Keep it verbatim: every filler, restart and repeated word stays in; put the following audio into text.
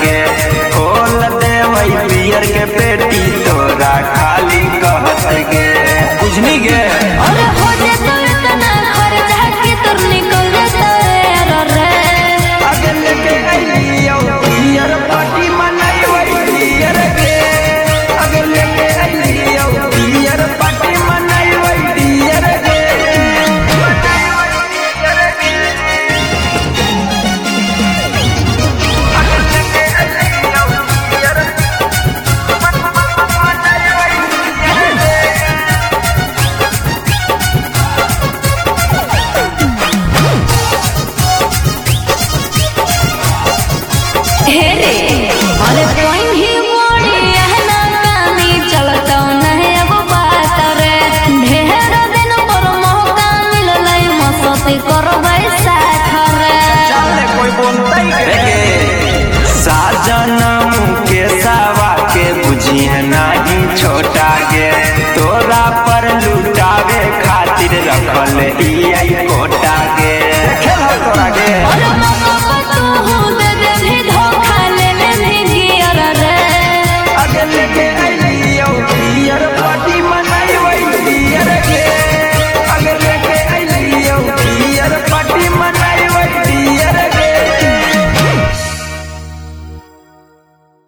के खोल दे वही पियर के पेटी तोरा खाली कहत के बुझनी गे। अरे हो जे तो इतना खर्चा के तोर निकल जाता रे अगे लेके आइयो पियर पार्टी मनाई वही पियर के अगे लेके आइयो पियर पार्टी मनाई वही पियर के अरे कोई भी मोड़ी ना कानी चलता नहीं अब बात रे ढेर दिन पर मौका मिलल मस्ती करबै साथ रे चल कोई बोलतै के साजन